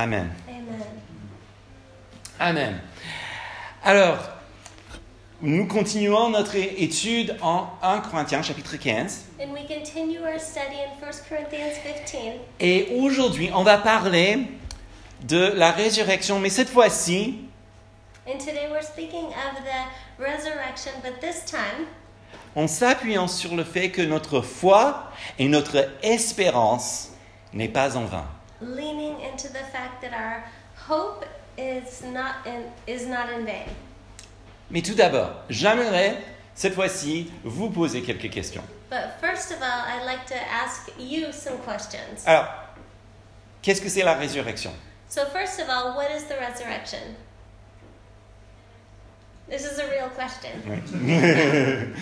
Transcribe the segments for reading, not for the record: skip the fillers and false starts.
Amen. Amen. Amen. Alors, nous continuons notre étude en 1 Corinthiens chapitre 15. And we continue our study in 1 Corinthians 15. Et aujourd'hui, on va parler de la résurrection, mais cette fois-ci, And today we're speaking of the resurrection, but this time, en s'appuyant sur le fait que notre foi et notre espérance n'est pas en vain. leaning into the fact that our hope is not in vain. Mais tout d'abord, j'aimerais cette fois-ci vous poser quelques questions. But first of all, I'd like to ask you some questions. Alors, qu'est-ce que c'est la résurrection? So first of all, what is the resurrection? This is a real question. Oui.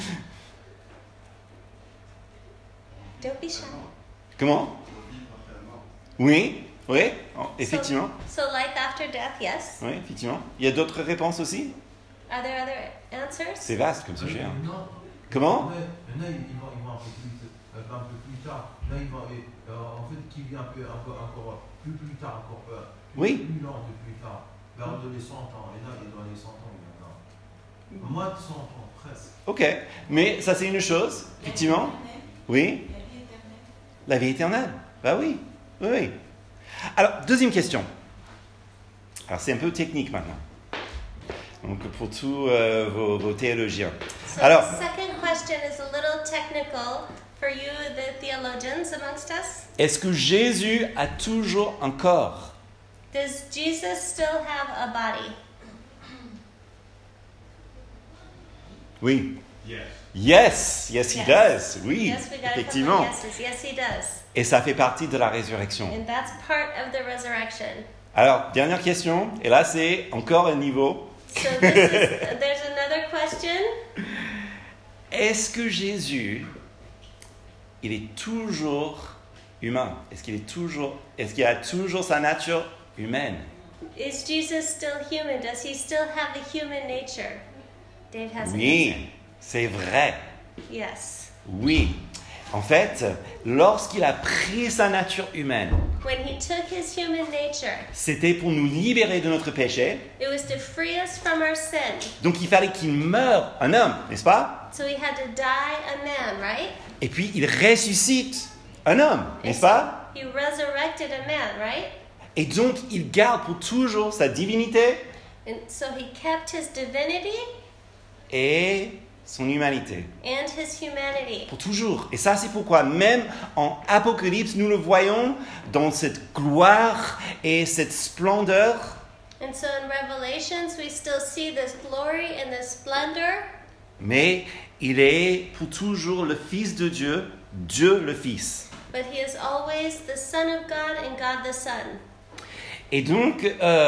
Don't be shy. Comment? Oui, oui, effectivement. So life after death, yes. Oui, effectivement. Il y a d'autres réponses aussi? Are there other answers? C'est vaste comme sujet. Hein. Non. Comment? Il y en a, il va un peu plus tard. Là, il va, en fait, qui vient un peu encore plus tard, encore Oui. plus lent que plus tard. Vers les 100 ans. Et là, il est dans les 100 ans maintenant. Moins de 100 ans, presque. Ok, mais ça c'est une chose, effectivement. Oui. La vie éternelle. Bah oui, oui, oui. Alors, deuxième question. Alors, c'est un peu technique maintenant. Donc, pour tous vos théologiens. So Alors, the second question is a little technical for you, the theologians amongst us. est-ce que Jésus a toujours un corps? Does Jesus still have a body? Oui. Yes. Yes, yes, he Yes. does. Oui, Yes, we got a couple effectivement. of yeses. Yes, he does. Et ça fait partie de la résurrection. And that's part of the resurrection. Alors, dernière question. Et là, c'est encore un niveau. So there's another question. Est-ce que Jésus, il est toujours humain? Est-ce qu'il a toujours sa nature humaine? Is Jesus still human? Does he still have a human nature? Dave has an Oui, answer. c'est vrai. Yes. Oui. En fait, lorsqu'il a pris sa nature humaine, When he took his human nature, c'était pour nous libérer de notre péché. it was to free us from our sin. Donc il fallait qu'il meure, un homme, n'est-ce pas? So he had to die a man, right? Et puis il ressuscite un homme, n'est-ce pas? He resurrected a man, right? Et donc il garde pour toujours sa divinité And so he kept his divinity et son humanité. and his humanity. Pour toujours. Et ça, c'est pourquoi même en Apocalypse, nous le voyons dans cette gloire et cette splendeur. And so in Revelations, we still see this glory and this splendor, Mais il est pour toujours le Fils de Dieu, Dieu le Fils. but he is always the Son of God and God the Son. Et donc,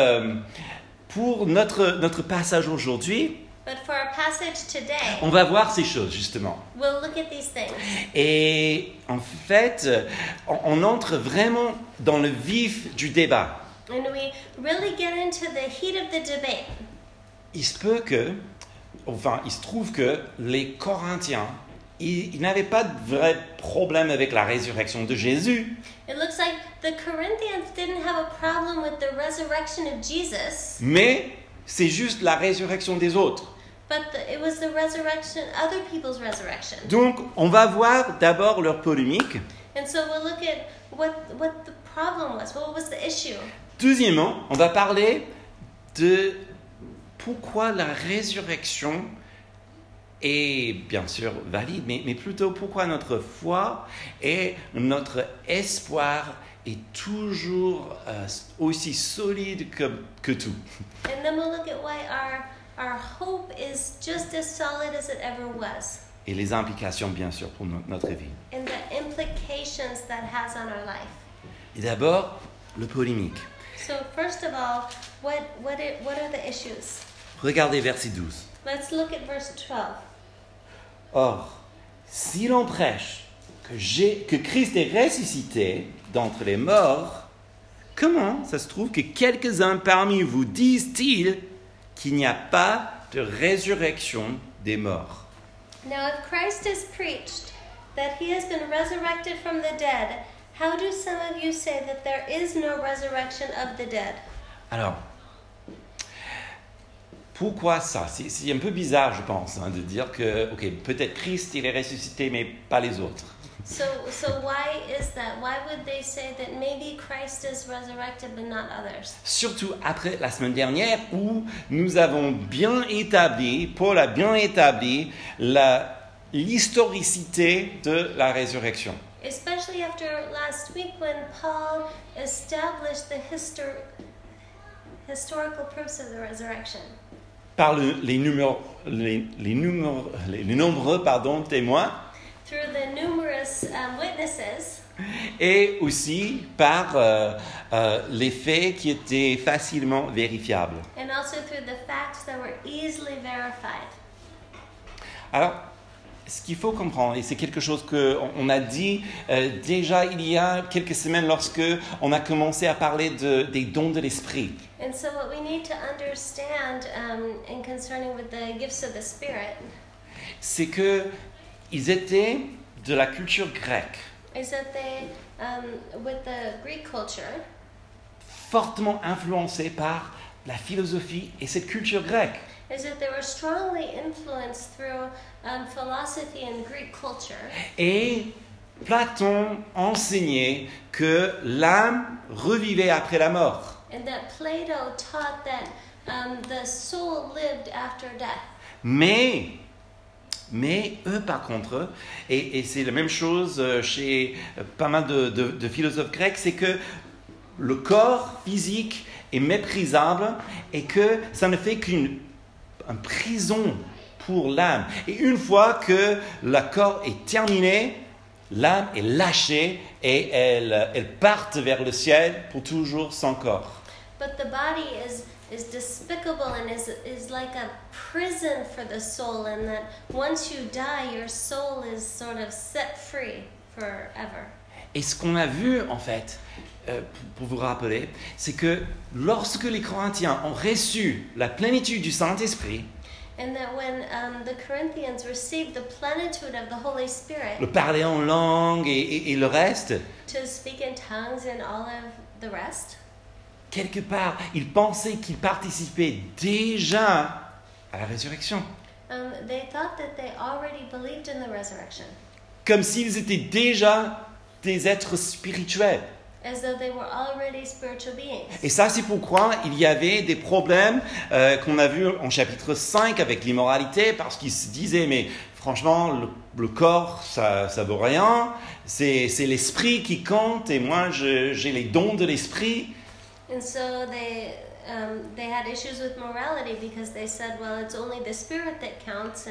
pour notre passage aujourd'hui, But for our passage today, on va voir ces choses, justement. we'll look at these things. Et en fait, on entre vraiment dans le vif du débat. And we really get into the heat of the debate. Il se trouve que les Corinthiens, ils n'avaient pas de vrai problème avec la résurrection de Jésus, It looks like the Corinthians didn't have a problem with the resurrection of Jesus, mais c'est juste la résurrection des autres. but it was the resurrection, other people's resurrection. Donc, on va voir d'abord leur polémique. And so we'll look at what the problem was. What was the issue? Deuxièmement, on va parler de pourquoi la résurrection est bien sûr valide, mais plutôt pourquoi notre foi et notre espoir est toujours aussi solide que tout. And then we'll look at why our hope is just as solid as it ever was, Et les implications, bien sûr, pour notre vie. and the implications that has on our life. Et d'abord, le polémique. So first of all, what are the issues? Regardez verset 12. Let's look at verse 12. Or, si l'on prêche que Christ est ressuscité d'entre les morts, comment ça se trouve que quelques-uns parmi vous disent-ils qu'il n'y a pas de résurrection des morts? Now if Christ is preached that he has been resurrected from the dead, How do some of you say that there is no resurrection of the dead? Alors, pourquoi ça? C'est un peu bizarre, je pense, de dire que, ok, peut-être Christ, il est ressuscité, mais pas les autres. So why is that? Why would they say that maybe Christ is resurrected but not others? Surtout après la semaine dernière où nous avons bien établi, Paul a bien établi l'historicité de la résurrection. Especially after last week when Paul established the historical proofs of the resurrection. Par les nombreux témoins Through the numerous witnesses, et aussi par les faits qui étaient facilement vérifiables. and also through the facts that were easily verified. Alors, ce qu'il faut comprendre, et c'est quelque chose qu'on a dit déjà il y a quelques semaines lorsque on a commencé à parler des dons de l'esprit. And so what we need to understand in concerning with the gifts of the Spirit C'est que ils étaient de la culture grecque, is that they, with the Greek culture, fortement influencés par la philosophie et cette culture grecque. is that they were strongly influenced through philosophy and Greek culture. Et Platon enseignait que l'âme revivait après la mort. And that Plato taught that the soul lived after death. Mais eux, par contre, et c'est la même chose chez pas mal de philosophes grecs, c'est que le corps physique est méprisable et que ça ne fait qu'une prison pour l'âme. Et une fois que le corps est terminé, l'âme est lâchée et elle part vers le ciel pour toujours sans corps. But the body is despicable and is like a prison for the soul, and that once you die, your soul is sort of set free forever. Et ce qu'on a vu, en fait, pour vous rappeler, c'est que lorsque les Corinthiens ont reçu la plénitude du Saint-Esprit, And that when the Corinthians received the plenitude of the Holy Spirit, le parler en langue et le reste, to speak in tongues and all of the rest, quelque part, ils pensaient qu'ils participaient déjà à la résurrection. they thought that they already believed in the resurrection, Comme s'ils étaient déjà des êtres spirituels. as though they were already spiritual beings. Et ça, c'est pourquoi il y avait des problèmes qu'on a vus en chapitre 5 avec l'immoralité, parce qu'ils se disaient, mais franchement, le corps, ça vaut rien, c'est l'esprit qui compte, et moi, j'ai les dons de l'esprit. And so they had issues with morality because they said, well, it's only the spirit that counts,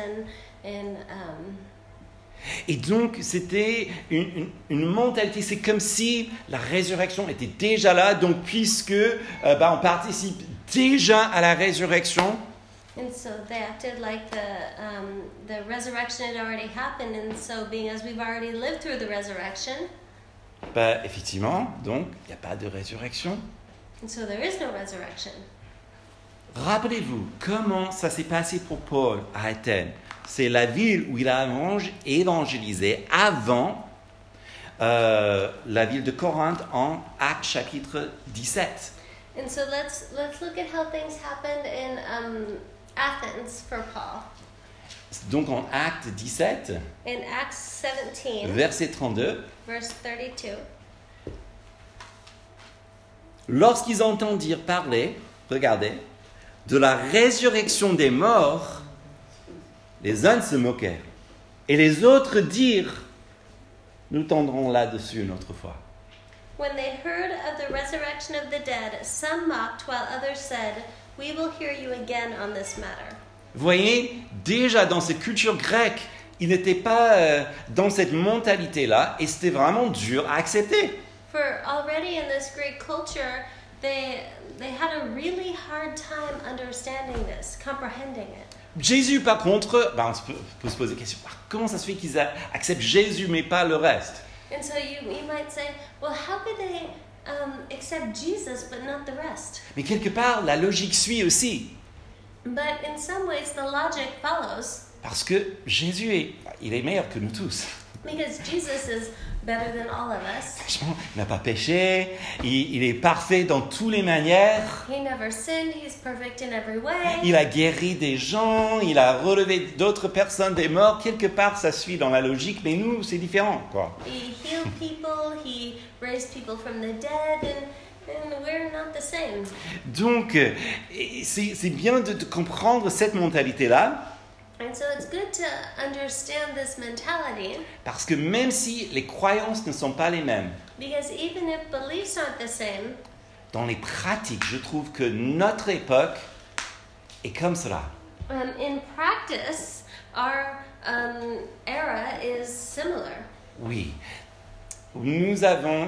Et donc, c'était une mentalité, c'est comme si la résurrection était déjà là, donc puisque on participe déjà à la résurrection, and so they acted like the resurrection had already happened, and so being as we've already lived through the resurrection, effectivement, donc, il n'y a pas de résurrection. and so there is no resurrection. Rappelez-vous comment ça s'est passé pour Paul à Athènes. C'est la ville où il a évangélisé avant la ville de Corinthe en Actes chapitre 17. And so let's look at how things happened in Athens for Paul. Donc en Actes 17, In Acts 17, verset 32, verse 32, lorsqu'ils entendirent parler, regardez, de la résurrection des morts, les uns se moquèrent et les autres dirent, nous tendrons là-dessus une autre fois. when they heard of the resurrection of the dead, some mocked while others said, we will hear you again on this matter. Vous voyez, déjà dans cette culture grecque, ils n'étaient pas dans cette mentalité-là et c'était vraiment dur à accepter. For already in this Greek culture, they had a really hard time understanding this, comprehending it. Jésus, par contre, on peut se poser la question, comment ça se fait qu'ils acceptent Jésus mais pas le reste? And so you might say, well, how could they accept Jesus but not the rest? Mais quelque part, la logique suit aussi. But in some ways, the logic follows. Parce que Jésus, il est meilleur que nous tous. Because Jesus is better than all of us. Franchement, il n'a pas péché, il est parfait dans toutes les manières. He never sinned. He's perfect in every way. Il a guéri des gens, il a relevé d'autres personnes des morts. Quelque part, ça suit dans la logique, mais nous, c'est différent, quoi. He healed people. He raised people from the dead, and we're not the same. Donc, c'est bien de comprendre cette mentalité-là, And so it's good to understand this mentality, parce que même si les croyances ne sont pas les mêmes, because even if beliefs aren't the same, dans les pratiques, je trouve que notre époque est comme cela. in practice, our era is similar. Oui. Nous avons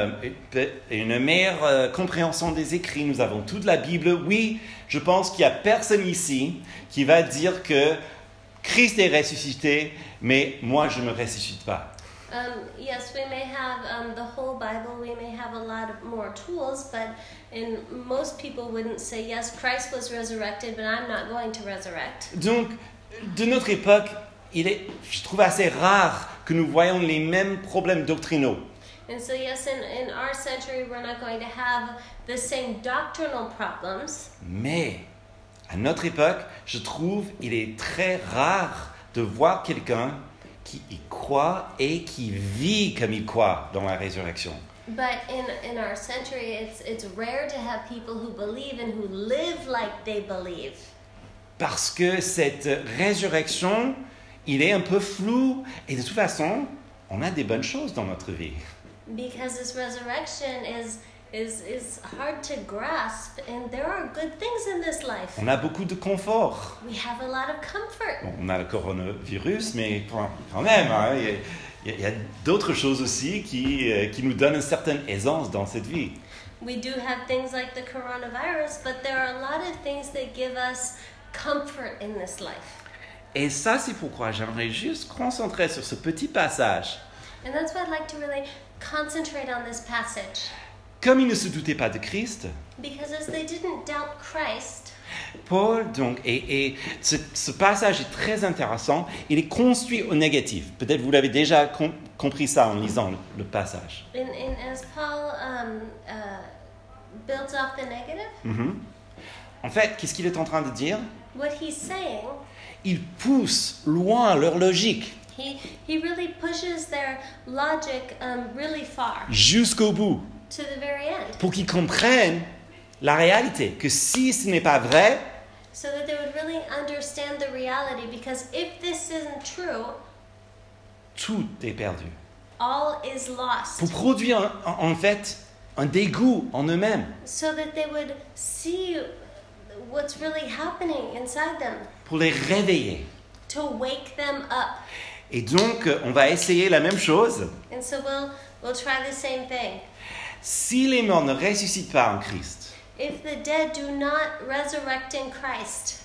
une meilleure compréhension des écrits, nous avons toute la Bible. Oui, je pense qu'il n'y a personne ici qui va dire que Christ est ressuscité, mais moi je ne me ressuscite pas. Yes, we may have the whole Bible, we may have a lot of more tools, but most people wouldn't say, yes, Christ was resurrected, but I'm not going to resurrect. Donc, de notre époque, je trouve assez rare que nous voyons les mêmes problèmes doctrinaux. And so, yes, in our century, we're not going to have the same doctrinal problems. Mais, à notre époque, je trouve il est très rare de voir quelqu'un qui y croit et qui vit comme il croit dans la résurrection. But in our century, it's rare to have people who believe and who live like they believe. Parce que cette résurrection, il est un peu flou et de toute façon, on a des bonnes choses dans notre vie. Because this resurrection is hard to grasp, and there are good things in this life. On a beaucoup de confort. We have a lot of comfort. Bon, on a le coronavirus, mais quand même, hein, il y a d'autres choses aussi qui nous donnent une certaine aisance dans cette vie. We do have things like the coronavirus, but there are a lot of things that give us comfort in this life. Et ça, c'est pourquoi j'aimerais juste concentrer sur ce petit passage. And that's why I'd like to really concentrate on this passage. Comme ils ne se doutaient pas de Christ, Because as they didn't doubt Christ, Paul, donc, et ce passage est très intéressant, il est construit au négatif. Peut-être vous l'avez déjà compris ça en lisant le passage. as Paul builds off the negative, En fait, qu'est-ce qu'il est en train de dire? what he's saying, Il pousse loin leur logique, he really pushes their logic really far, jusqu'au bout, to the very end, pour qu'ils comprennent la réalité, que si ce n'est pas vrai, so that they would really understand the reality. Because if this isn't true, tout est perdu. all is lost. Pour produire en fait un dégoût en eux-mêmes, So that they would see what's really happening inside them, pour les réveiller. to wake them up. Et donc, on va essayer la même chose. And so we'll try the same thing. Si les morts ne ressuscitent pas en Christ, If the dead do not resurrect in Christ,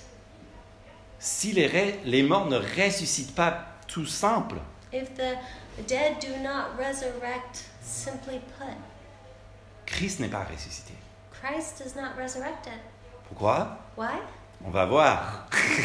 si les morts ne ressuscitent pas tout simple, if the dead do not resurrect, simply put, Christ n'est pas ressuscité. Christ is not resurrected. Pourquoi? Why? On va voir.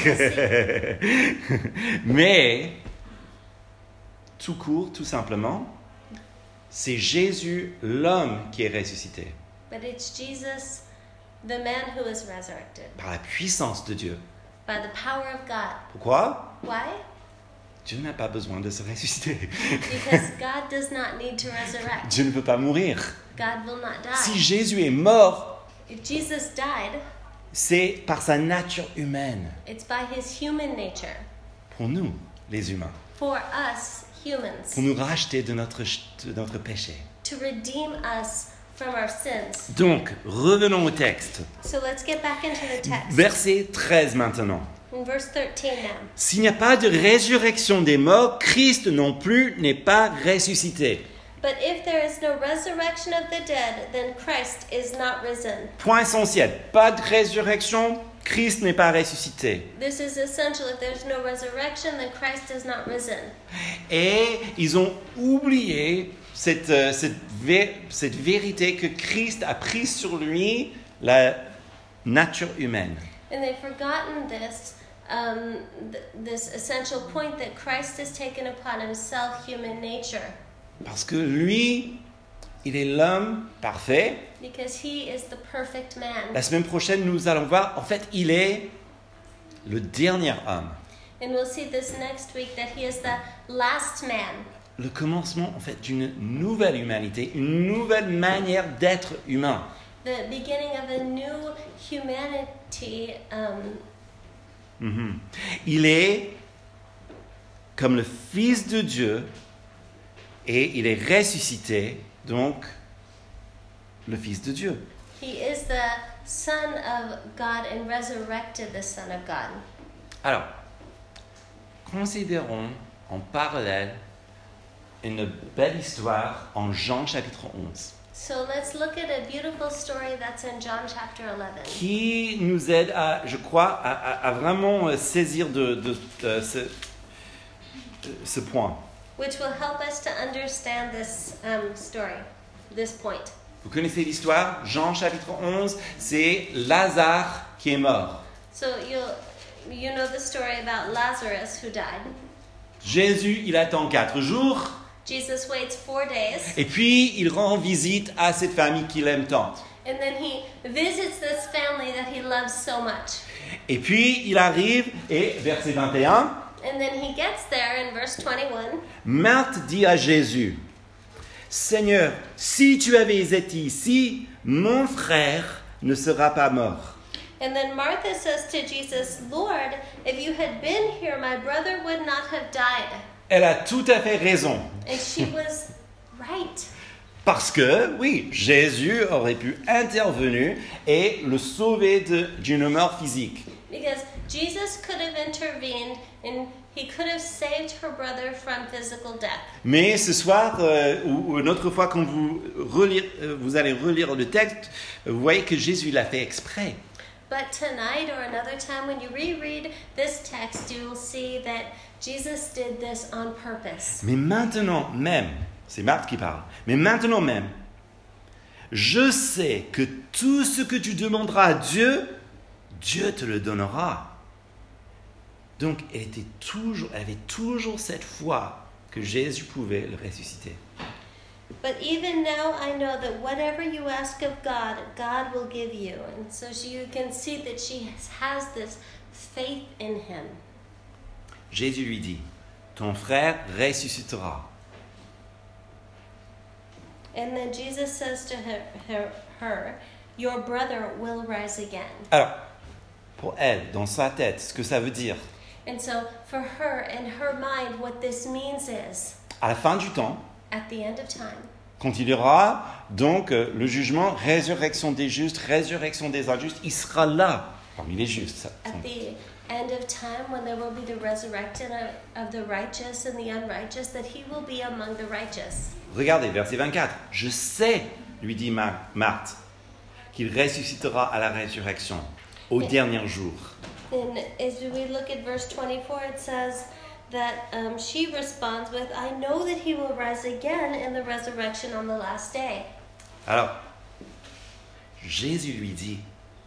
Mais, tout court, tout simplement, c'est Jésus, l'homme, qui est ressuscité But it's Jesus, the man who is resurrected par la puissance de Dieu. by the power of God. Pourquoi? Why? Dieu n'a pas besoin de se ressusciter. Because God does not need to resurrect. Dieu ne veut pas mourir. God will not Si die. Jésus est mort, If Jesus died, c'est par sa nature humaine, it's by his human nature, pour nous, les humains, for us humans, pour nous racheter de notre péché. to redeem us from our sins. Donc, revenons au texte. So let's get back into the text. Verset 13 maintenant. In verse 13 now. S'il n'y a pas de résurrection des morts, Christ non plus n'est pas ressuscité. But if there is no resurrection of the dead, then Christ is not risen. Point essentiel. Pas de résurrection, Christ n'est pas ressuscité. This is essential. If there's no resurrection, then Christ is not risen. Et ils ont oublié cette vérité que Christ a pris sur lui la nature humaine. And they've forgotten this, this essential point that Christ has taken upon himself human nature. Parce que lui, il est l'homme parfait. Because he is the perfect man. La semaine prochaine, nous allons voir, en fait, il est le dernier homme. And we'll see this next week that he is the last man. Le commencement, en fait, d'une nouvelle humanité, une nouvelle manière d'être humain. The beginning of a new humanity. Il est comme le Fils de Dieu et il est ressuscité, donc le Fils de Dieu. He is the Son of God and resurrected the Son of God. Alors, considérons en parallèle une belle histoire en Jean chapitre 11 So let's look at a beautiful story that's in John chapter 11. qui nous aide à, je crois, à vraiment saisir ce point. Which will help us to understand this story, this point. Vous connaissez l'histoire? Jean chapitre 11, c'est Lazare qui est mort. So you know the story about Lazarus who died. Jésus, il attend 4 jours Jesus waits 4 days, et puis il rend visite à cette famille qu'il aime tant. and then he visits this family that he loves so much. Et puis il arrive et verset 21, And then he gets there in verse 21. Marthe dit à Jésus, Seigneur, si tu avais été ici, mon frère ne sera pas mort. And then Martha says to Jesus, Lord, if you had been here, my brother would not have died. Elle a tout à fait raison. And she was right. Parce que, oui, Jésus aurait pu intervenir et le sauver d'une mort physique. Because Jesus could have intervened and he could have saved her brother from physical death. Mais ce soir, ou une autre fois, quand vous allez relire le texte, vous voyez que Jésus l'a fait exprès. But tonight or another time when you reread this text, you will see that Jesus did this on purpose. Mais maintenant même, c'est Marthe qui parle, mais maintenant même, je sais que tout ce que tu demanderas à Dieu, Dieu te le donnera. Donc, elle avait toujours cette foi que Jésus pouvait le ressusciter. But even now I know that whatever you ask of God, God will give you. And so you can see that she has this faith in him. Jésus lui dit, ton frère ressuscitera. And then Jesus says to her, your brother will rise again. Alors, pour elle, dans sa tête, ce que ça veut dire, And so for her, in her mind, what this means is, à la fin du temps, at the end of time, quand il y aura donc le jugement, résurrection des justes, résurrection des injustes, il sera là, parmi les justes. at the end of time, when there will be the resurrection of the righteous and the unrighteous, that he will be among the righteous. Regardez, verset 24. Je sais, lui dit Marthe, qu'il ressuscitera à la résurrection, au dernier jour. And as we look at verse 24, it says that she responds with, I know that he will rise again in the resurrection on the last day. Alors, Jésus lui dit,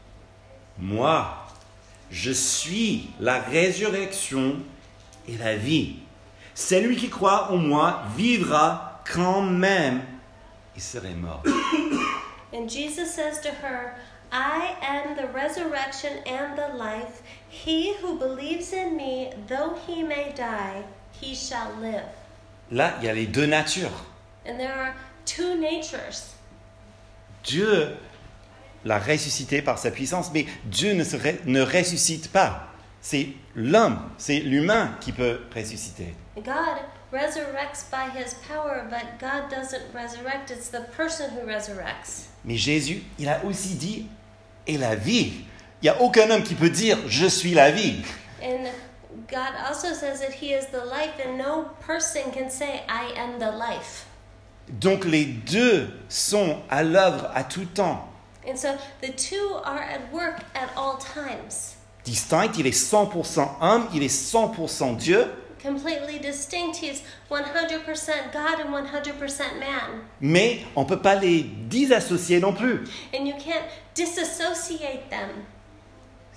moi, je suis la résurrection et la vie. Celui qui croit en moi vivra quand même il serait mort. And Jesus says to her, I am the resurrection and the life. He who believes in me, though he may die, he shall live. Là, il y a les deux natures. And there are two natures. Dieu l'a ressuscité par sa puissance, mais Dieu ne ressuscite pas. C'est l'homme, c'est l'humain qui peut ressusciter. God resurrects by his power, but God doesn't resurrect. It's the person who resurrects. Mais Jésus, il a aussi dit, et la vie. Il n'y a aucun homme qui peut dire, je suis la vie. And God also says that he is the life, and no person can say, I am the life. Donc les deux sont à l'œuvre à tout temps. And so the two are at work at all times. Distinct, il est 100% homme, il est 100% Dieu. Completely distinct. He's 100% God and 100% man. Mais on ne peut pas les disassocier non plus. And you can't disassociate them.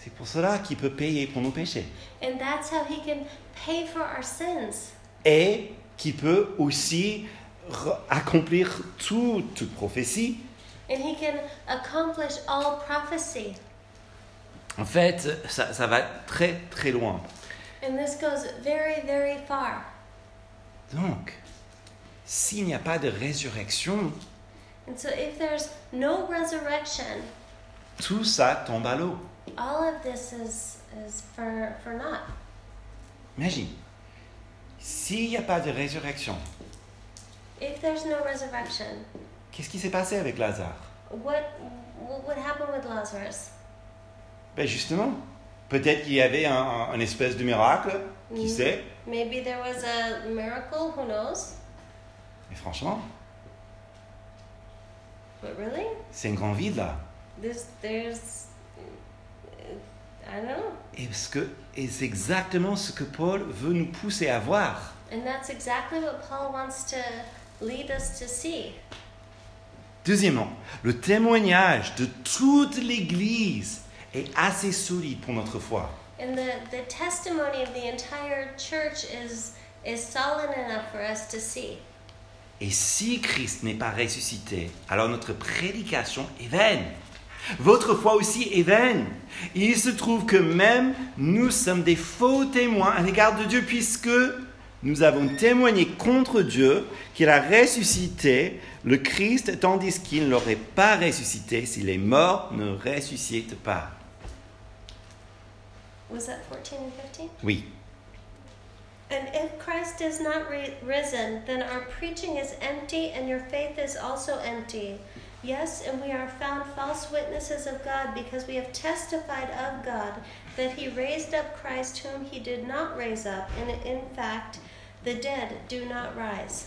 C'est pour cela qu'il peut payer pour nos péchés. And that's how he can pay for our sins. Et qu'il peut aussi accomplir toute prophétie. And he can accomplish all prophecy. En fait, ça va très très loin. And this goes very, very far. Donc, s'il n'y a pas de résurrection, And so if there's no resurrection, tout ça tombe à l'eau. all of this is for naught. Imagine, s'il n'y a pas de résurrection, If there's no resurrection, qu'est-ce qui s'est passé avec Lazare? what would happen with Lazarus? Ben justement, peut-être qu'il y avait un espèce de miracle, qui sait? Maybe there was a miracle, who knows? Mais franchement, But really? c'est un grand vide là. There's I don't know. Et c'est exactement ce que Paul veut nous pousser à voir. And that's exactly what Paul wants to lead us to see. Deuxièmement, le témoignage de toute l'Église est assez solide pour notre foi. And the testimony of the entire church is solid enough for us to see. Et si Christ n'est pas ressuscité, alors notre prédication est vaine. Votre foi aussi est vaine. Il se trouve que même nous sommes des faux témoins à l'égard de Dieu, puisque nous avons témoigné contre Dieu qu'il a ressuscité le Christ, tandis qu'il ne l'aurait pas ressuscité si les morts ne ressuscitent pas. Was that 14 and 15? Oui. And if Christ is not risen, then our preaching is empty and your faith is also empty. Yes, and we are found false witnesses of God because we have testified of God that he raised up Christ whom he did not raise up. And in fact, the dead do not rise.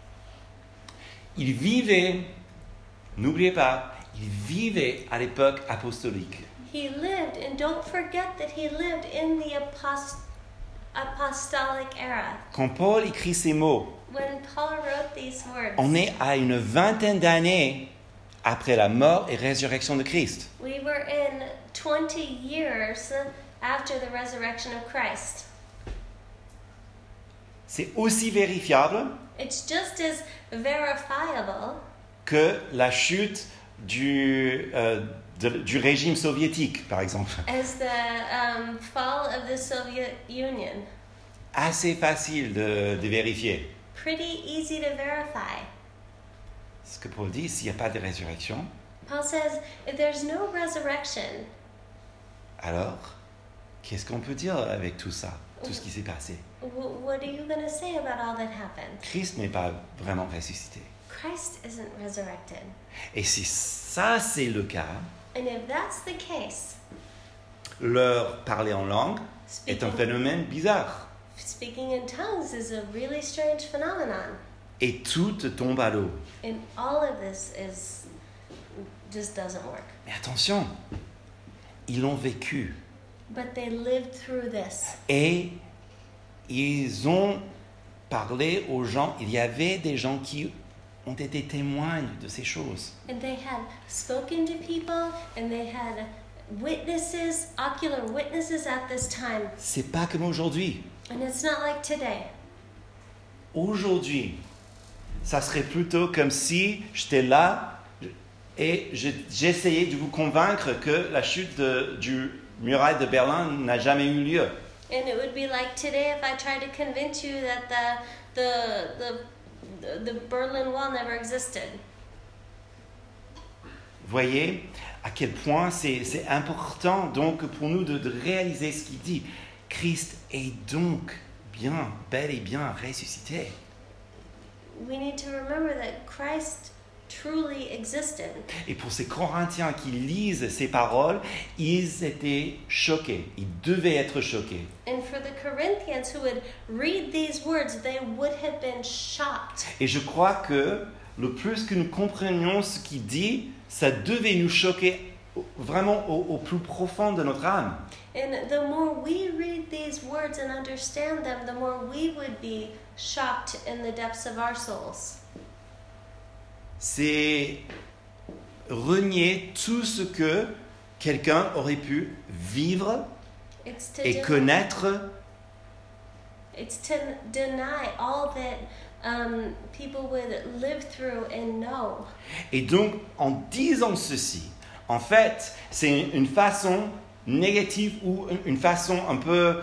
Il vivait, n'oubliez pas, il vivait à l'époque apostolique. He lived, and don't forget that he lived in the apostolic era. Quand Paul écrit ces mots, When Paul wrote these words, on est à une vingtaine d'années après la mort et résurrection de Christ. we were in 20 years after the resurrection of Christ. C'est aussi vérifiable It's just as verifiable que la chute du régime soviétique, par exemple. as the fall of the Soviet Union. Assez facile de vérifier. Pretty easy to verify. Ce que Paul dit, s'il n'y a pas de résurrection, Paul says, if there's no resurrection, alors qu'est-ce qu'on peut dire avec tout ça, tout ce qui s'est passé? what are you going to say about all that happened? Christ n'est pas vraiment ressuscité. Christ isn't resurrected. Et si ça c'est le cas, And if that's the case, leur parler en langue est un speaking, phénomène bizarre. speaking in tongues is a really strange phenomenon. Et tout tombe à l'eau. And all of this just doesn't work. Mais attention, ils l'ont vécu. But they lived through this. Et ils ont parlé aux gens. Il y avait des gens qui ont été témoins de ces choses. And they had spoken to people, and they had witnesses, ocular witnesses at this time. C'est pas comme aujourd'hui. And it's not like today. Aujourd'hui, ça serait plutôt comme si j'étais là et j'essayais de vous convaincre que la chute du muraille de Berlin n'a jamais eu lieu. And it would be like today if I tried to convince you that the Berlin Wall never existed. Voyez à quel point c'est important donc pour nous de réaliser ce qu'il dit. Christ est donc bel et bien ressuscité. We need to remember that Christ truly existed. Et pour ces Corinthiens qui lisent ces paroles, ils étaient choqués. Ils devaient être choqués. And for the Corinthians who would read these words, they would have been shocked. Et je crois que le plus que nous comprenions ce qu'il dit, ça devait nous choquer vraiment au plus profond de notre âme. And the more we read these words and understand them, the more we would be shocked in the depths of our souls. C'est renier tout ce que quelqu'un aurait pu vivre It's to, et connaître it's to deny all that people would live through and know. Et donc, en disant ceci, en fait, c'est une façon négative ou une façon un peu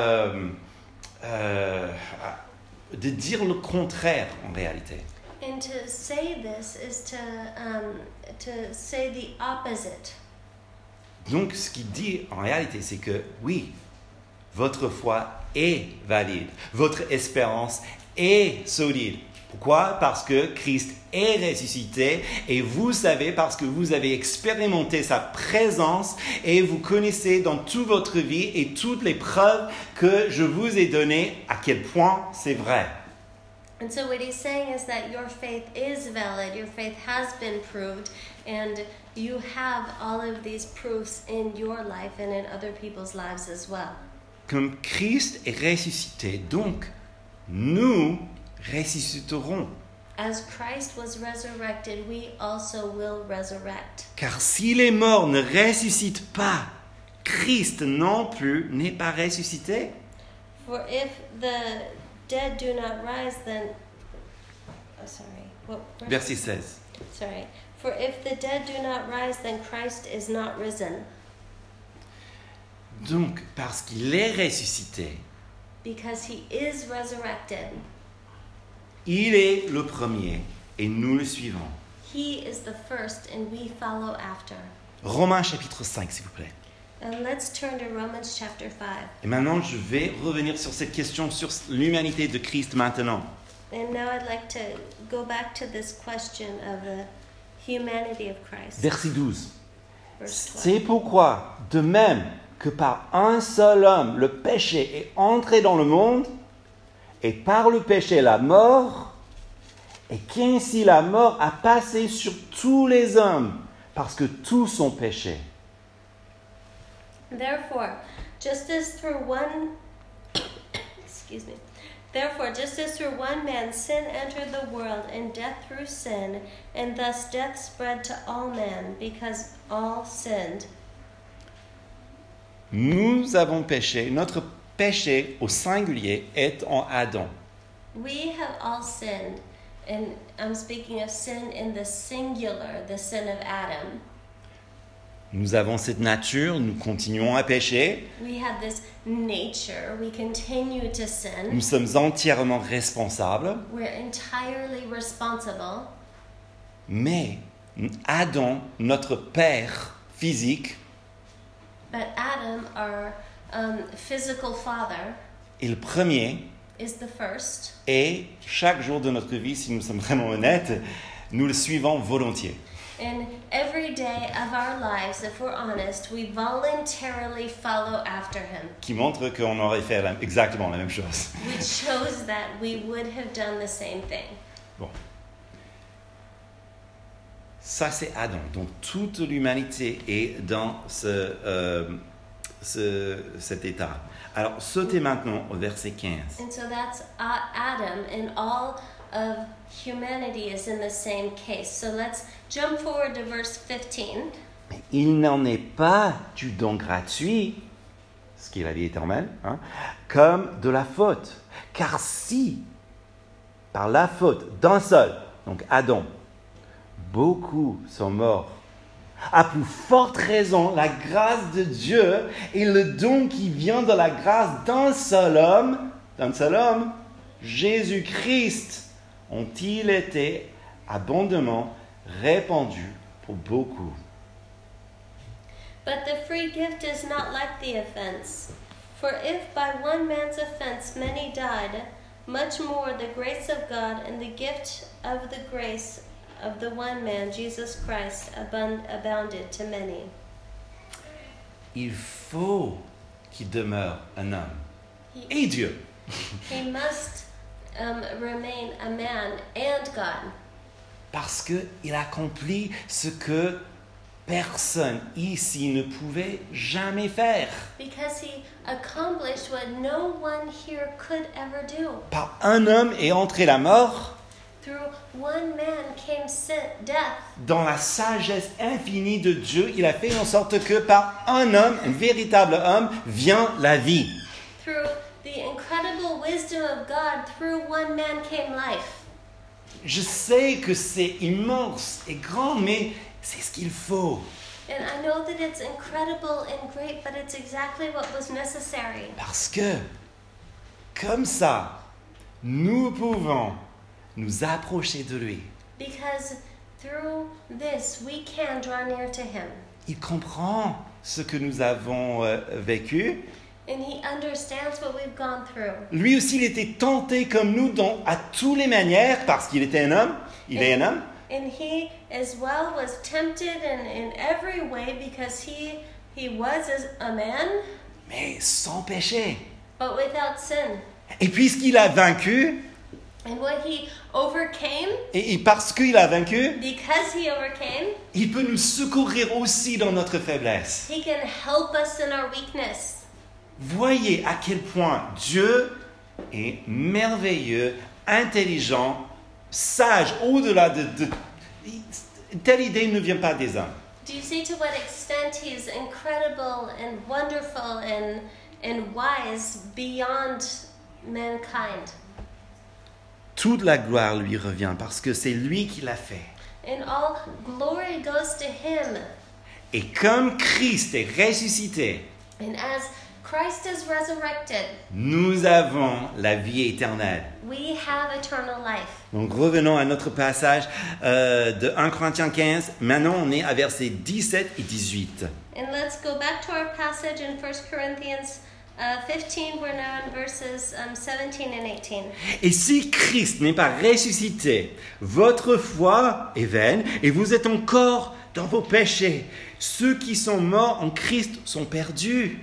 de dire le contraire en réalité. And to say this is to say the opposite. Donc, ce qu'il dit en réalité, c'est que oui, votre foi est valide, votre espérance est solide. Pourquoi? Parce que Christ est ressuscité et vous savez, parce que vous avez expérimenté sa présence et vous connaissez dans toute votre vie et toutes les preuves que je vous ai données à quel point c'est vrai. And so what he's saying is that your faith is valid, your faith has been proved, and you have all of these proofs in your life and in other people's lives as well. Comme Christ est ressuscité, donc nous ressusciterons. As Christ was resurrected, we also will resurrect. Car si les morts ne ressuscitent pas, Christ non plus n'est pas ressuscité. For if the dead do not rise, then... Verset 16. Sorry. For if the dead do not rise, then Christ is not risen. Donc, parce qu'il est ressuscité, Because he is resurrected, il est le premier et nous le suivons. he is the first and we follow after. Romains chapitre 5, s'il vous plaît. And let's turn to Romans chapter 5. Et maintenant, je vais revenir sur cette question, sur l'humanité de Christ maintenant. And now I'd like to go back to this question of the humanity of Christ. Verset 12. Verse 12. C'est pourquoi, de même que par un seul homme, le péché est entré dans le monde, et par le péché la mort, et qu'ainsi la mort a passé sur tous les hommes, parce que tous ont péché. Therefore, just as through one man sin entered the world, and death through sin, and thus death spread to all men, because all sinned. Nous avons péché, notre péché au singulier est en Adam. We have all sinned, and I'm speaking of sin in the singular, the sin of Adam. Nous avons cette nature, nous continuons à pécher, We have this nature, we continue to sin. nous sommes entièrement responsables, We're entirely responsible. mais Adam, notre père physique, But Adam, our physical father, est le premier, is the first. et chaque jour de notre vie, si nous sommes vraiment honnêtes, nous le suivons volontiers. And every day of our lives, if we're honest, we voluntarily follow after him, Qui montre qu'on aurait fait exactement la même chose. which shows that we would have done the same thing. Bon. Ça, c'est Adam. Donc, toute l'humanité est dans cet état. Alors, sautez maintenant au verset 15. And so that's Adam, and all of humanity is in the same case. So let's jump forward to verse 15. Mais il n'en est pas du don gratuit, ce qui est la vie éternelle, comme de la faute. Car si, par la faute d'un seul, donc Adam, beaucoup sont morts, à plus forte raison, la grâce de Dieu et le don qui vient de la grâce d'un seul homme, Jésus-Christ, ont-ils été abondamment répandus pour beaucoup. But the free gift is not like the offense. For if by one man's offense many died, much more the grace of God and the gift of the grace of the one man, Jesus Christ, abounded to many. Il faut qu'il demeure un homme. Et Dieu. He must remain a man and God. Parce qu'il accomplit ce que personne ici ne pouvait jamais faire. Because he accomplished what no one here could ever do. Par un homme est entrée la mort, Through one man came death. Dans la sagesse infinie de Dieu, il a fait en sorte que par un homme, un véritable homme, vient la vie. Through the incredible wisdom of God, through one man came life. Je sais que c'est immense et grand, mais c'est ce qu'il faut. And I know that it's incredible and great, but it's exactly what was necessary. Parce que, comme ça, nous pouvons nous approcher de lui. Because through this, we can draw near to him. Il comprend ce que nous avons vécu. And he understands what we've gone through. Lui aussi, il était tenté comme nous à toutes les manières, parce qu'il était un homme. Il est un homme. And he as well was tempted in every way because he was as a man, Mais sans péché. but without sin. Et puisqu'il a vaincu, And what he overcame, et parce qu'il a vaincu, because he overcame, il peut nous secourir aussi dans notre faiblesse. he can help us in our weakness. Voyez à quel point Dieu est merveilleux, intelligent, sage, au-delà de... Telle idée ne vient pas des hommes. Do you see to what extent he's incredible and wonderful and wise beyond mankind? Toute la gloire lui revient parce que c'est lui qui l'a fait. And all glory goes to him. Et comme Christ est ressuscité, And as Christ is resurrected, nous avons la vie éternelle. we have eternal life. Donc revenons à notre passage de 1 Corinthiens 15. Maintenant on est à versets 17 et 18. And let's go back to our passage in 1 Corinthians 15. We're now in verses 17 and 18. Et si Christ n'est pas ressuscité, votre foi est vaine et vous êtes encore dans vos péchés. Ceux qui sont morts en Christ sont perdus.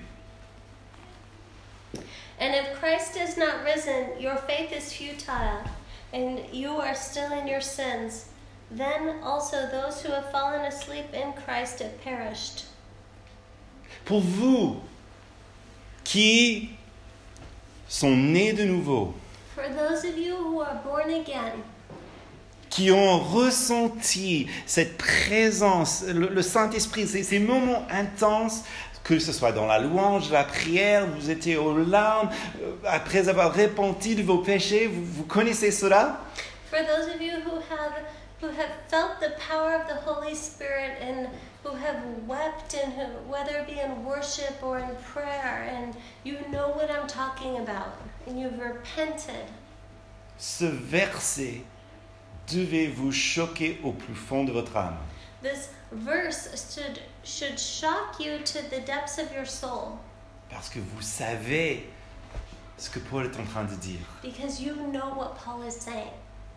And if Christ is not risen, your faith is futile, and you are still in your sins. Then also those who have fallen asleep in Christ have perished. Pour vous qui sont nés de nouveau, For those of you who are born again, qui ont ressenti cette présence, le Saint-Esprit, ces moments intenses, que ce soit dans la louange, la prière, vous étiez aux larmes, après avoir repenti de vos péchés, vous connaissez cela? for those of you who have felt the power of the Holy Spirit and who have wept, and whether it be in worship or in prayer, and you know what I'm talking about, and you've repented. Ce verset devait vous choquer au plus fond de votre âme. This verse should shock you to the depths of your soul, Parce que vous savez ce que Paul est en train de dire. because you know what Paul is saying.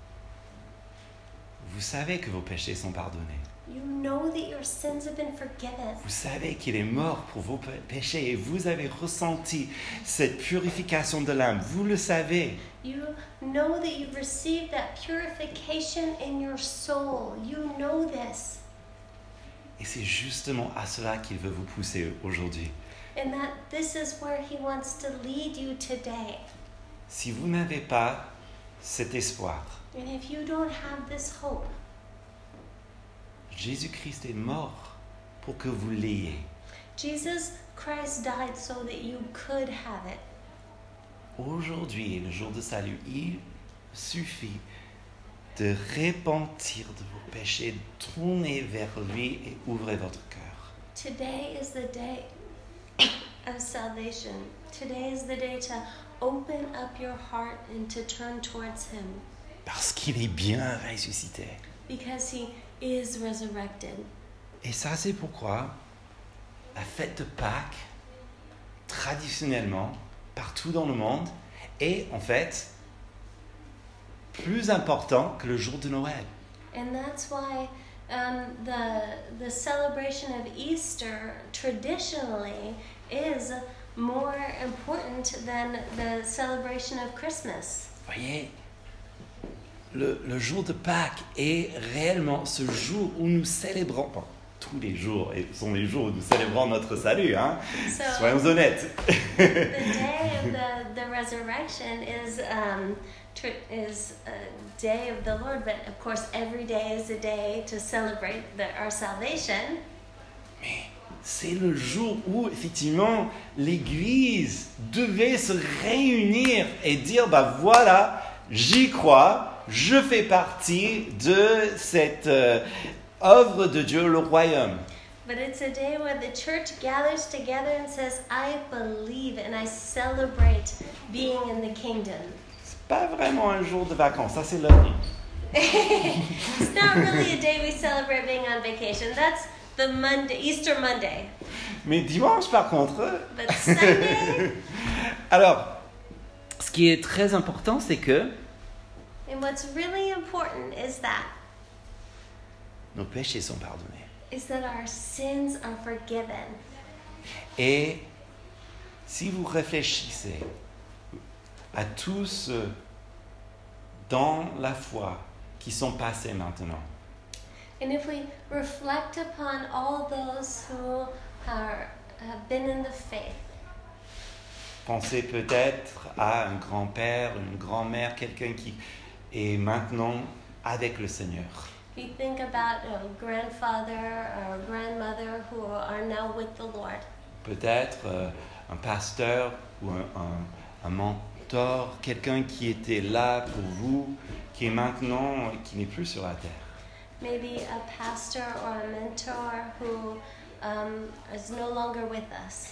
Vous savez que vos péchés sont pardonnés. You know that your sins have been forgiven. Vous savez qu'il est mort pour vos péchés et vous avez ressenti cette purification de l'âme. Vous le savez. You know that you've received that purification in your soul. You know this. Et c'est justement à cela qu'il veut vous pousser aujourd'hui. And that this is where he wants to lead you today. Si vous n'avez pas cet espoir, And if you don't have this hope, Jésus-Christ est mort pour que vous l'ayez. Jesus Christ died so that you could have it. Aujourd'hui est le jour de salut. Il suffit de repentir de vos péchés, tournez vers lui et ouvrez votre cœur. Today is the day of salvation. Today is the day to open up your heart and to turn towards him, Parce qu'il est bien ressuscité. because he is resurrected. Et ça, c'est pourquoi la fête de Pâques, traditionnellement, partout dans le monde, est en fait plus important que le jour de Noël. And that's why the celebration of Easter traditionally is more important than the celebration of Christmas. Voyez, le jour de Pâques est réellement ce jour où nous célébrons, tous les jours sont les jours où nous célébrons notre salut, hein? So Soyons honnêtes. the day of the resurrection is a day of the Lord, but of course every day is a day to celebrate our salvation. Mais c'est le jour où, effectivement, l'Église devait se réunir et dire, bah voilà, j'y crois, je fais partie de cette œuvre de Dieu, le royaume. But it's a day where the church gathers together and says, I believe and I celebrate being in the kingdom. C'est pas vraiment un jour de vacances, ça c'est lundi. It's not really a day we celebrate being on vacation. That's the Easter Monday. Mais dimanche, par contre... But Sunday, Alors, ce qui est très important, c'est que and what's really important is nos péchés sont pardonnés. that our sins are forgiven. Et si vous réfléchissez à tous ceux dans la foi qui sont passés maintenant, And if we reflect upon all those who have been in the faith, pensez peut-être à un grand-père, une grand-mère, quelqu'un qui est maintenant avec le Seigneur. you think about a grandfather or grandmother who are now with the Lord. Peut-être un pasteur ou un mentor, quelqu'un qui était là pour vous, qui est maintenant, qui n'est plus sur la terre. Maybe a pastor or a mentor who is no longer with us.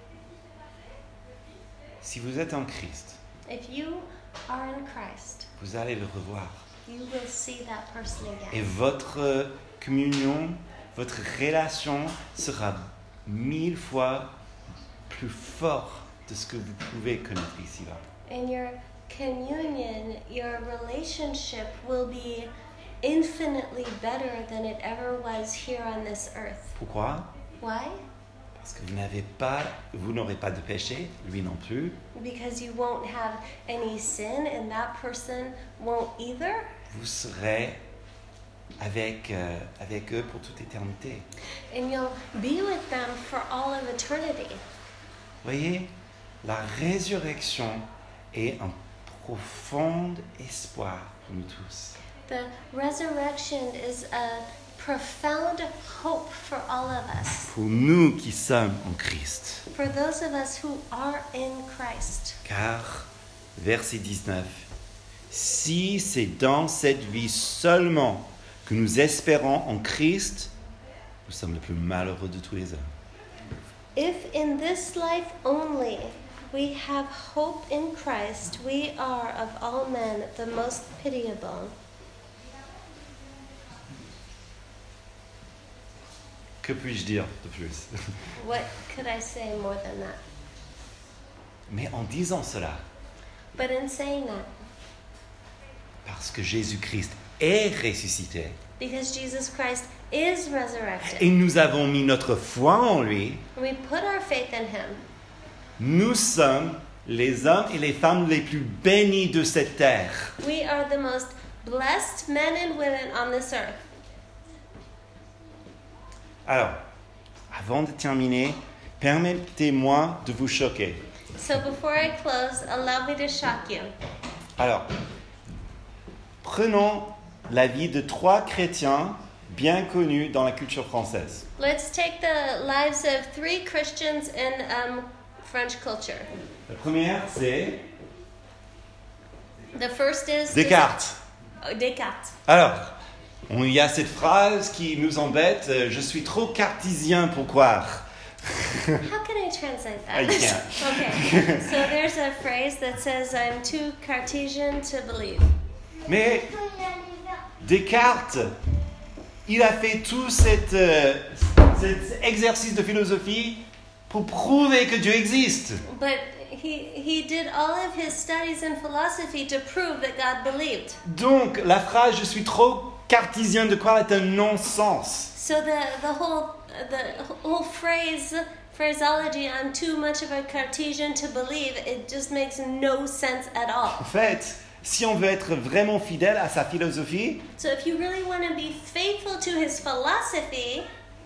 Si vous êtes en Christ, If you are in Christ, vous allez le revoir. you will see that person Et again. votre communion, votre relation sera 1000 fois plus fort de ce que vous pouvez connaître ici-bas. In your communion, your relationship will be infinitely better than it ever was here on this earth. Pourquoi? Why? Parce que vous n'aurez pas de péché, lui non plus. Because you won't have any sin and that person won't either. Vous serez avec eux pour toute éternité. And you'll be with them for all of eternity. Voyez, la résurrection est un profond espoir pour nous tous. The resurrection is a profound hope for all of us. Pour nous qui sommes en Christ. For those of us who are in Christ. Car, verset 19, si c'est dans cette vie seulement que nous espérons en Christ, nous sommes les plus malheureux de tous les hommes. If in this life only we have hope in Christ, we are of all men the most pitiable. Que puis-je dire de plus? What could I say more than that? Mais en disant cela, But in saying that, parce que Jésus-Christ est ressuscité, because Jesus Christ is resurrected, et nous avons mis notre foi en lui, we put our faith in him. nous sommes les hommes et les femmes les plus bénis de cette terre. We are the most blessed men and women on this earth. Alors, avant de terminer, permettez-moi de vous choquer. So before I close, allow me to shock you. Alors, prenons la vie de 3 chrétiens bien connus dans la culture française. Let's take the lives of 3 Christians in French culture. La première, c'est The first is Descartes. Descartes. Alors, il y a cette phrase qui nous embête, je suis trop cartésien pour croire. How can I translate that? I can't. Okay, so there's a phrase that says, I'm too Cartesian to believe. Mais Descartes, il a fait tout cet exercice de philosophie pour prouver que Dieu existe. But he did all of his studies in philosophy to prove that God believed. Donc, la phrase « je suis trop cartésien de croire » est un non-sens. So the whole phraseology, I'm too much of a Cartesian to believe, it just makes no sense at all. En fait, si on veut être vraiment fidèle à sa philosophie, So if you really want to be faithful to his philosophy,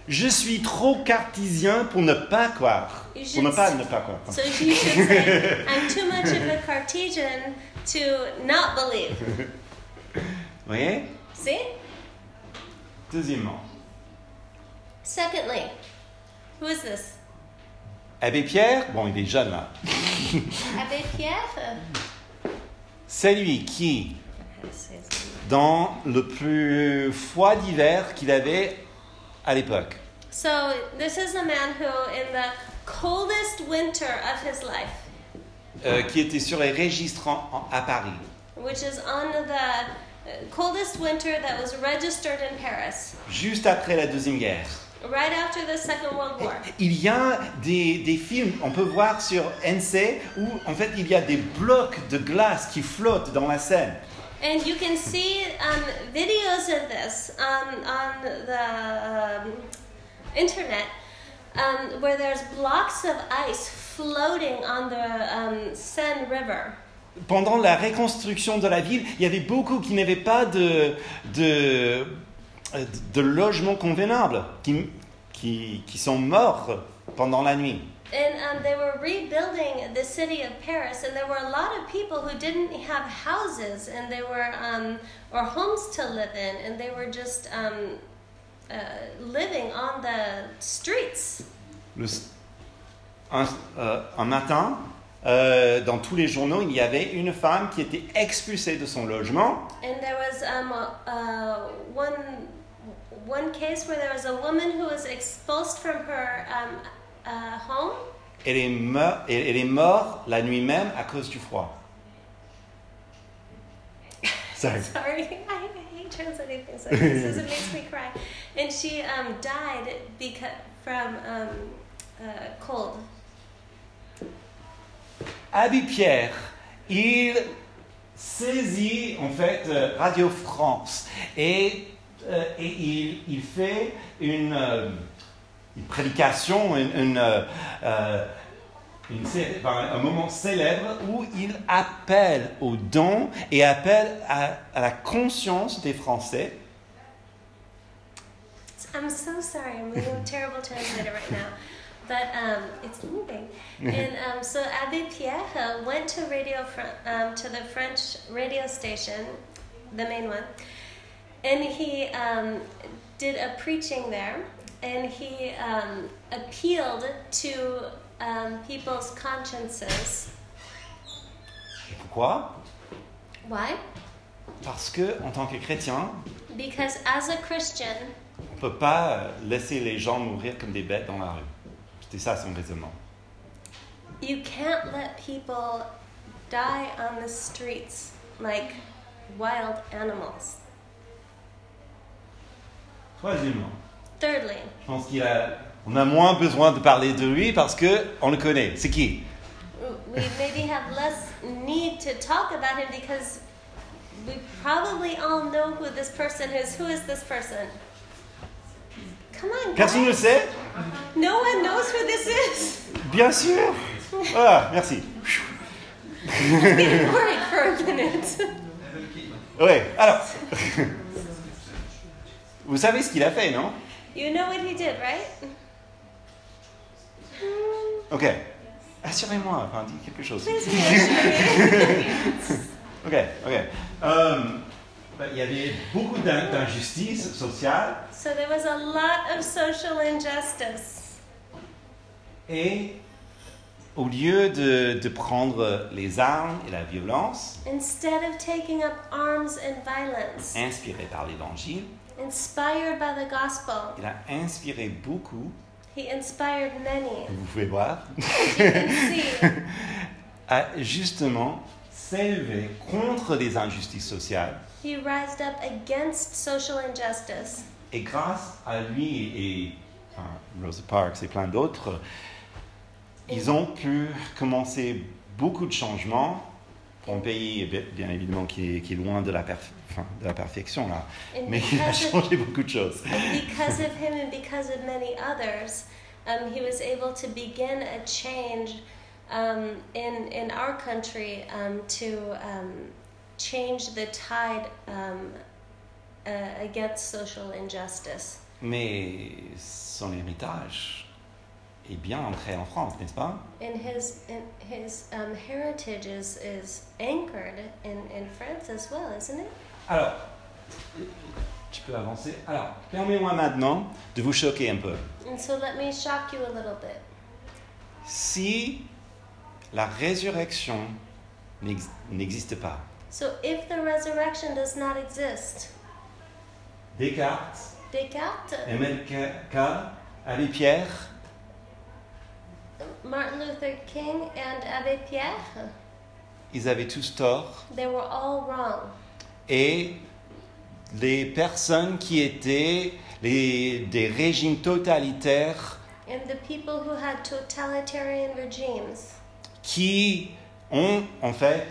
Je suis trop cartésien pour ne pas croire. You Pour ne should pas s- ne pas croire. So you should say, I'm too much of a Cartesian to not believe. Vous voyez? See? Deuxièmement, Secondly, who is this? Abbé Pierre, bon, il est jeune là. Abbé Pierre? C'est lui qui, How to say his name? dans le plus froid d'hiver qu'il avait à l'époque, So this is a man who, in the coldest winter of his life, qui était sur les registres à Paris, which is on the coldest winter that was registered in Paris, juste après la Deuxième Guerre. right after the Second World War. Il y a des films, on peut voir sur NC, où en fait il y a des blocs de glace qui flottent dans la Seine. And you can see videos of this on the internet, where there's blocks of ice floating on the Seine River. Pendant la reconstruction de la ville, il y avait beaucoup qui n'avaient pas de logement convenable, qui sont morts pendant la nuit. And they were rebuilding the city of Paris, and there were a lot of people who didn't have houses, and they were or homes to live in, and they were just living on the streets. Un matin, dans tous les journaux, il y avait une femme qui était expulsée de son logement. And there was one case where there was a woman who was expulsed from her home. Elle est morte la nuit même à cause du froid. Sorry. Sorry, I hate translating things like this. It makes me cry. And she died from cold. Abbé Pierre, il saisit en fait Radio France et il fait une prédication, un moment célèbre où il appelle au don et appelle à la conscience des Français. I'm so sorry, I'm being a terrible translator right now. But it's moving. And so Abbé Pierre went to to the French radio station, the main one, and he did a preaching there, and he appealed to people's consciences. Et pourquoi? Why? Parce que en tant que chrétien, Because as a Christian, on ne peut pas laisser les gens mourir comme des bêtes dans la rue. C'était ça son raisonnement. you can't let people die on the streets like wild animals. Troisièmement, Thirdly, je pense qu'on a moins besoin de parler de lui parce qu'on le connaît. C'est qui? we maybe have less need to talk about him because we probably all know who this person is. Who is this person? Come on, guys. Personne ne le sait? No one knows who this is. Bien sûr. Voilà, merci. I'm getting worried for a minute. Ouais, alors. Vous savez ce qu'il a fait, non? You know what he did, right? Ok. Assurez-moi, enfin, dites quelque chose. Please reassure me. Ok. Il y avait beaucoup d'injustices sociales So there was a lot of social injustice. et au lieu de prendre les armes et la violence, Instead of taking up arms and violence, inspiré par l'Évangile, inspired by the gospel, il a inspiré beaucoup, he inspired many. vous pouvez voir, You can see. à justement s'élever contre les injustices sociales. He rised up against social injustice. Et grâce à lui et Rosa Parks et plein d'autres, ils ont pu commencer beaucoup de changements pour un pays, bien évidemment, qui est loin de la perfection, là. And Mais il a because of, changé beaucoup de choses. because of him and because of many others, he was able to begin a change in our country to change the tide against social injustice. Mais son héritage est bien ancré en France, n'est-ce pas? And his heritage is anchored in France as well, isn't it? Alors, tu peux avancer. Alors, permets-moi maintenant de vous choquer un peu. And so let me shock you a little bit. Si la résurrection n'existe pas, So if the resurrection does not exist, Descartes, Descartes, MLK, Abbé Pierre, Martin Luther King, and Abbé Pierre, ils avaient tous tort. they were all wrong. Et les personnes qui étaient des régimes totalitaires And the people who had totalitarian regimes, qui ont en fait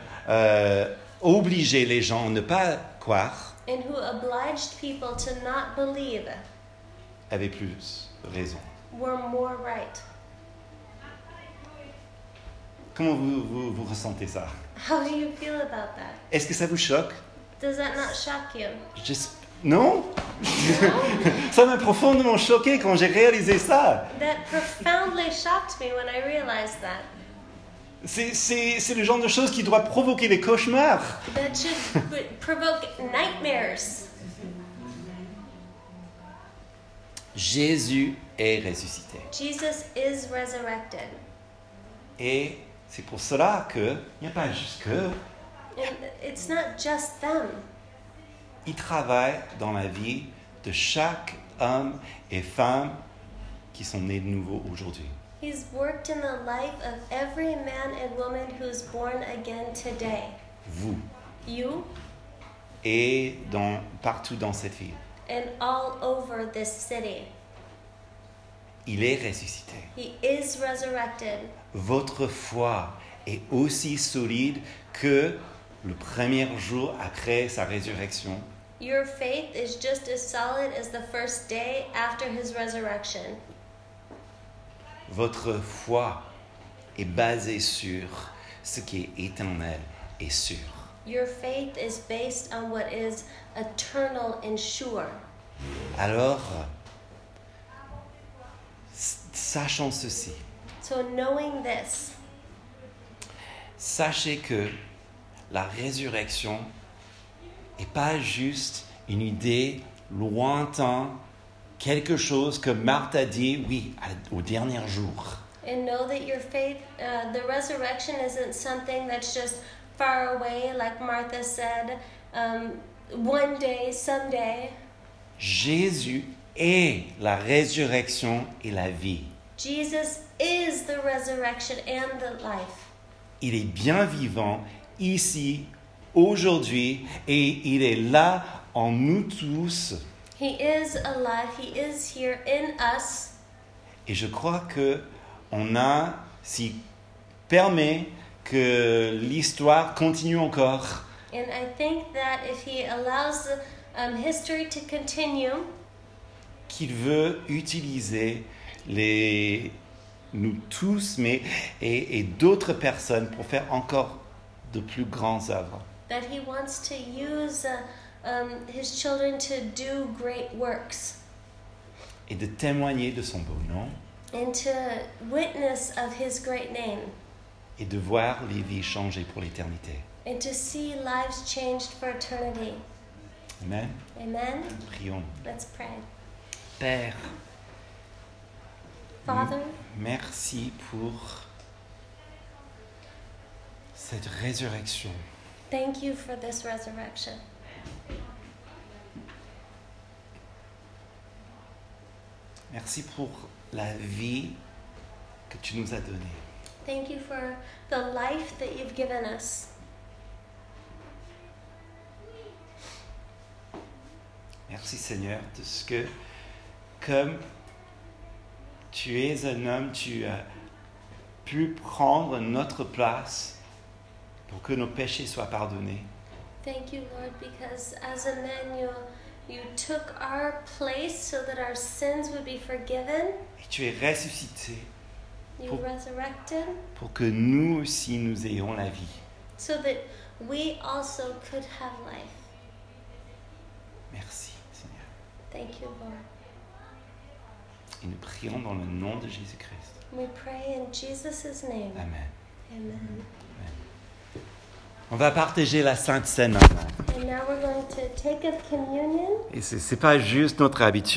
obligé les gens à ne pas croire and who obliged people to not believe, avaient plus raison. were more right. Comment vous ressentez ça? How do you feel about that? Est-ce que ça vous choque? Does that not shock you? Non? Ça m'a profondément choqué quand j'ai réalisé ça. That profoundly shocked me when I realized that. C'est le genre de choses qui doit provoquer des cauchemars. That should provoke nightmares. Jésus est ressuscité. Jesus is resurrected. Et c'est pour cela qu'il n'y a pas juste que. And it's not just them. Il travaille dans la vie de chaque homme et femme qui sont nés de nouveau aujourd'hui. He's worked in the life of every man and woman who's born again today. Vous. You Et partout dans cette ville. and all over this city. Il est ressuscité. He is resurrected. Votre foi est aussi solide que le premier jour après sa résurrection. Your faith is just as solid as the first day after his resurrection. Votre foi est basée sur ce qui est éternel et sûr. Your faith is based on what is eternal and sure. Alors, sachant ceci, So knowing this, sachez que la résurrection n'est pas juste une idée lointaine, quelque chose que Marthe a dit, oui, au dernier jour. and know that your faith, the resurrection isn't something that's just far away, like Martha said, one day, someday. Jésus est la résurrection et la vie. Jesus is the resurrection and the life. Il est bien vivant ici, aujourd'hui, et il est là en nous tous. He is alive. He is here in us. Et je crois que s'il permet que l'histoire continue encore, And I think that if he allows history to continue, qu'il veut utiliser nous tous, et d'autres personnes pour faire encore de plus grandes œuvres. that he wants to use his children to do great works Et de témoigner de son beau nom, and to witness of his great name et de voir les vies changer pour l'éternité. and to see lives changed for eternity. Amen. Amen. Prions. Let's pray. Père, Father, merci pour cette résurrection. thank you for this resurrection. Merci pour la vie que tu nous as donnée. Thank you for the life that you've given us. Merci Seigneur de ce que, comme tu es un homme, tu as pu prendre notre place pour que nos péchés soient pardonnés. Thank you, Lord, because as a man you took our place so that our sins would be forgiven. Et tu es ressuscité You Pour- resurrected pour que nous aussi nous ayons la vie. so that we also could have life. Merci Seigneur. Thank you, Lord. Et nous prions dans le nom de Jésus-Christ. We pray in Jesus' name. Amen. Amen. On va partager la Sainte Seine maintenant. And now we're going to take of communion. Et c'est pas juste notre habitude.